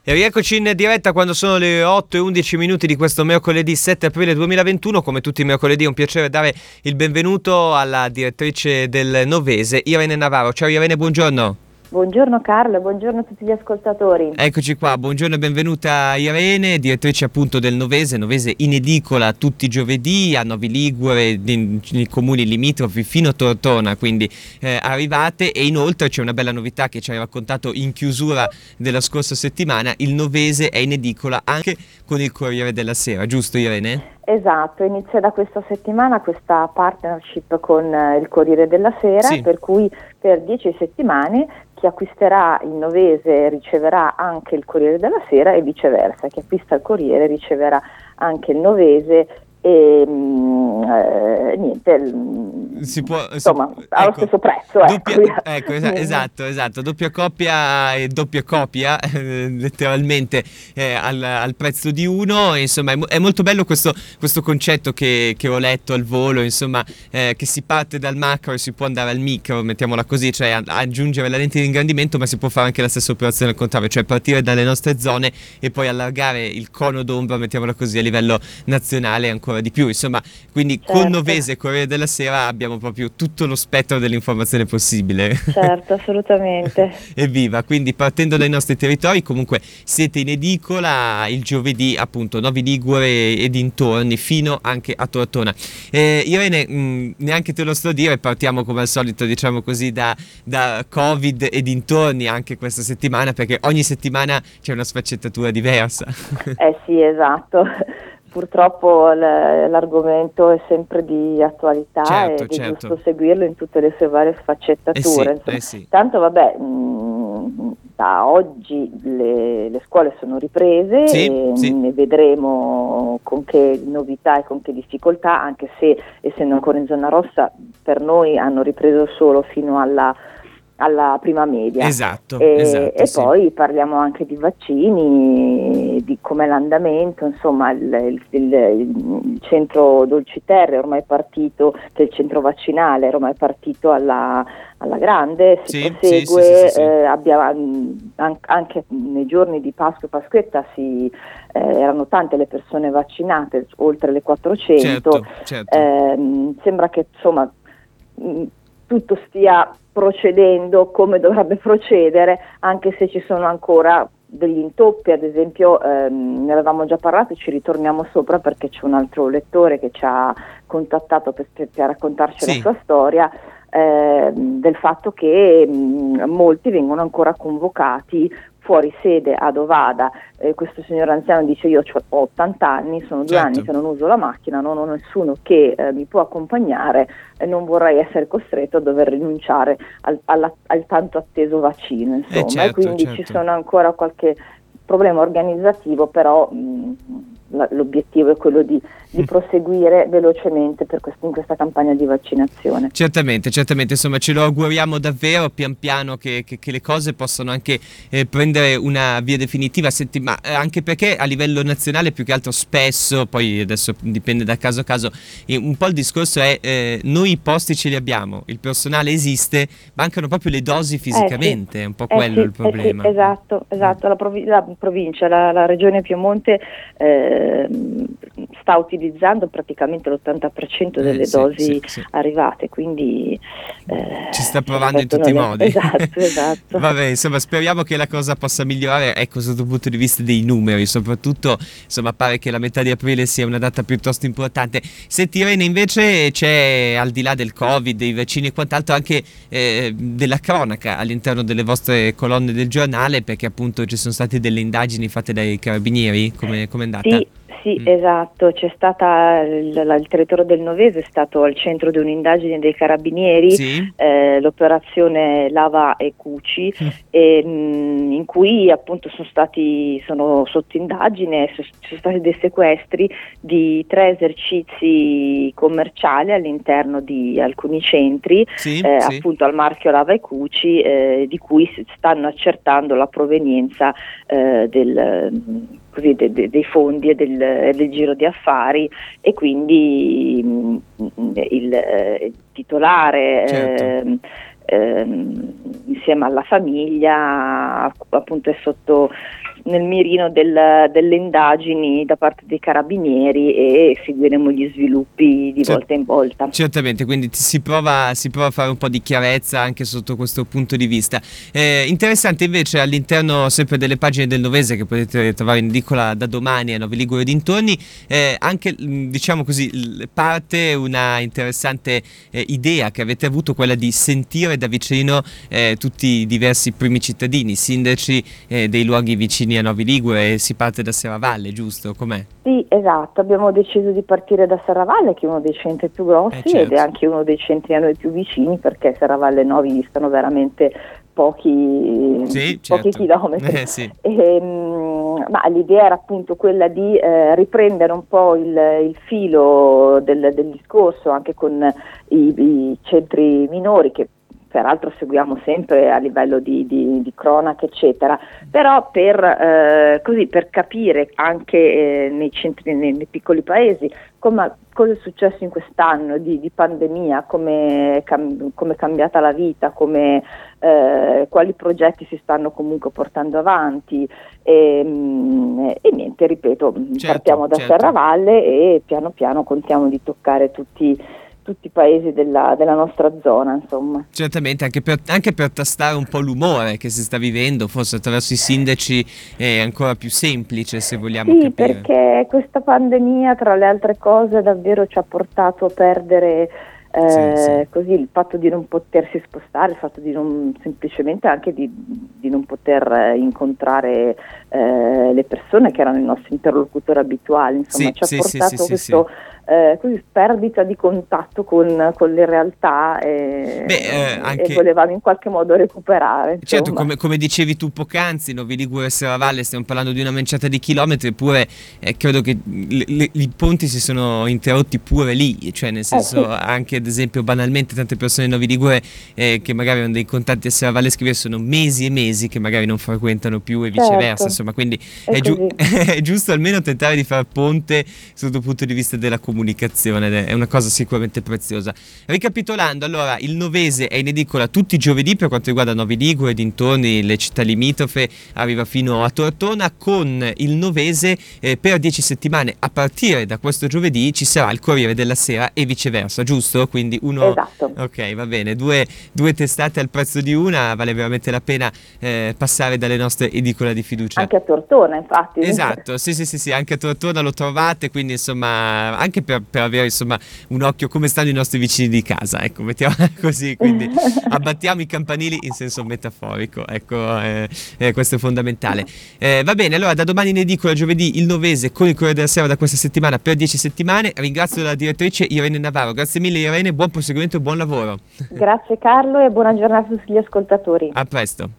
E rieccoci in diretta quando sono le 8:11 di questo mercoledì 7 aprile 2021. Come tutti i mercoledì è un piacere dare il benvenuto alla direttrice del Novese, Irene Navarro. Ciao Irene, buongiorno. Buongiorno Carlo, buongiorno a tutti gli ascoltatori. Eccoci qua, buongiorno e benvenuta Irene, direttrice appunto del Novese in edicola tutti i giovedì a Novi Ligure, nei comuni limitrofi fino a Tortona, quindi arrivate. E inoltre c'è una bella novità che ci hai raccontato in chiusura della scorsa settimana: il Novese è in edicola anche con il Corriere della Sera, giusto Irene? Esatto, inizia da questa settimana questa partnership con il Corriere della Sera, Sì. Per cui per 10 settimane chi acquisterà il Novese riceverà anche il Corriere della Sera e viceversa, chi acquista il Corriere riceverà anche il Novese e niente, insomma allo stesso prezzo. Esatto, doppia coppia e doppia copia, letteralmente al prezzo di uno. Insomma è molto bello questo concetto che ho letto al volo, insomma, che si parte dal macro e si può andare al micro, mettiamola così, cioè aggiungere la lente di ingrandimento, ma si può fare anche la stessa operazione al contrario, cioè partire dalle nostre zone e poi allargare il cono d'ombra, mettiamola così, a livello nazionale ancora di più. Insomma, quindi Certo. Con Novese e Corriere della Sera abbiamo proprio tutto lo spettro dell'informazione possibile. Certo, assolutamente. Evviva, quindi partendo dai nostri territori, comunque siete in edicola il giovedì, appunto, Novi Ligure e dintorni, fino anche a Tortona. Irene, neanche te lo sto dire, partiamo come al solito, diciamo così, da Covid e dintorni anche questa settimana, perché ogni settimana c'è una sfaccettatura diversa. Sì, esatto. Purtroppo l'argomento è sempre di attualità, Certo, ed è certo. giusto seguirlo in tutte le sue varie sfaccettature. Sì. Tanto vabbè, da oggi le scuole sono riprese e Sì. ne vedremo con che novità e con che difficoltà, anche se essendo ancora in zona rossa per noi hanno ripreso solo fino alla prima media. Esatto, E sì. poi parliamo anche di vaccini, di com'è l'andamento, insomma il centro Dolci Terre è ormai partito, che è il centro vaccinale, è ormai partito alla grande, si prosegue. Sì. Abbiamo anche nei giorni di Pasqua e Pasquetta erano tante le persone vaccinate, oltre le 400. Certo. Sembra che insomma tutto stia procedendo come dovrebbe procedere, anche se ci sono ancora degli intoppi. Ad esempio, ne avevamo già parlato, ci ritorniamo sopra perché c'è un altro lettore che ci ha contattato per raccontarci la sua storia, del fatto che molti vengono ancora convocati fuori sede ad Ovada. Questo signor anziano dice: io ho 80 anni, sono 2 anni che non uso la macchina, non ho nessuno che mi può accompagnare e non vorrei essere costretto a dover rinunciare al tanto atteso vaccino, insomma. E quindi ci sono ancora qualche problema organizzativo, però l'obiettivo è quello di proseguire velocemente in questa campagna di vaccinazione. Certamente, insomma ce lo auguriamo davvero pian piano che le cose possano anche prendere una via definitiva. Senti, ma anche perché a livello nazionale più che altro spesso, poi adesso dipende da caso a caso, un po' il discorso è noi i posti ce li abbiamo, il personale esiste, mancano proprio le dosi fisicamente, è un po' quello il problema. Esatto, la provincia, la regione Piemonte sta utilizzando praticamente l'80% delle dosi arrivate, quindi ci sta provando in tutti i modi. Esatto. Vabbè, insomma, speriamo che la cosa possa migliorare, ecco, sotto il punto di vista dei numeri, soprattutto, insomma, pare che la metà di aprile sia una data piuttosto importante. Senti Irene, invece c'è, al di là del Covid, dei vaccini e quant'altro, anche della cronaca all'interno delle vostre colonne del giornale, perché appunto ci sono state delle indagini fatte dai carabinieri, come è andata? Sì, esatto, c'è stata il territorio del Novese è stato al centro di un'indagine dei carabinieri, l'operazione Lava e Cuci, in cui appunto sono sotto indagine, sono stati dei sequestri di 3 esercizi commerciali all'interno di alcuni centri, appunto al marchio Lava e Cuci, di cui si stanno accertando la provenienza dei fondi e del giro di affari, e quindi il titolare insieme alla famiglia, appunto è sotto nel mirino delle indagini da parte dei carabinieri e seguiremo gli sviluppi di volta in volta. Certamente, quindi si prova a fare un po' di chiarezza anche sotto questo punto di vista. Interessante invece all'interno sempre delle pagine del Novese, che potete trovare in edicola da domani a Novi Ligure e dintorni, anche diciamo così parte una interessante idea che avete avuto, quella di sentire da vicino tutti i diversi primi cittadini, sindaci dei luoghi vicini a Novi Ligure, e si parte da Serravalle, giusto? Com'è? Sì, esatto, abbiamo deciso di partire da Serravalle, che è uno dei centri più grossi, certo. Ed è anche uno dei centri a noi più vicini, perché Serravalle e Novi distano veramente pochi chilometri. Sì. Ma l'idea era appunto quella di riprendere un po' il filo del discorso anche con i centri minori, che peraltro seguiamo sempre a livello di cronaca eccetera, però per capire anche nei centri, nei piccoli paesi cosa è successo in quest'anno di pandemia, come è cambiata la vita, quali progetti si stanno comunque portando avanti e niente, ripeto, partiamo da Serravalle e piano piano contiamo di toccare tutti i paesi della nostra zona, insomma. Certamente, anche per tastare un po' l'umore che si sta vivendo, forse attraverso i sindaci è ancora più semplice, se vogliamo capire. Sì, perché questa pandemia, tra le altre cose, davvero ci ha portato a perdere così il fatto di non potersi spostare, il fatto di non semplicemente anche di non poter incontrare le persone che erano i nostri interlocutori abituali, insomma ci ha portato questo così perdita di contatto con le realtà e volevamo in qualche modo recuperare. Certo, come dicevi tu poc'anzi, Novi Ligure e Serravalle, stiamo parlando di una manciata di chilometri, eppure credo che i ponti si sono interrotti pure lì, cioè nel senso anche ad esempio banalmente tante persone in Novi Ligure che magari hanno dei contatti a Serravalle scrivere, sono mesi e mesi che magari non frequentano più e viceversa, insomma, quindi è giusto almeno tentare di far ponte sotto il punto di vista della comunicazione, è una cosa sicuramente preziosa. Ricapitolando, allora, il Novese è in edicola tutti i giovedì per quanto riguarda Novi Ligure, dintorni, le città limitrofe, arriva fino a Tortona. Con il Novese per 10 settimane a partire da questo giovedì ci sarà il Corriere della Sera e viceversa, giusto? Quindi esatto. Ok, va bene, due testate al prezzo di una, vale veramente la pena passare dalle nostre edicole di fiducia. Anche a Tortona, infatti. Esatto, sì, anche a Tortona lo trovate, quindi insomma anche per avere insomma un occhio come stanno i nostri vicini di casa, ecco, mettiamola così, quindi abbattiamo i campanili in senso metaforico, ecco, questo è fondamentale. Va bene, allora da domani in edicola giovedì il Novese con il Corriere della Sera da questa settimana per 10 settimane. Ringrazio la direttrice Irene Navarro, grazie mille Irene, buon proseguimento e buon lavoro. Grazie Carlo e buona giornata a tutti gli ascoltatori. A presto.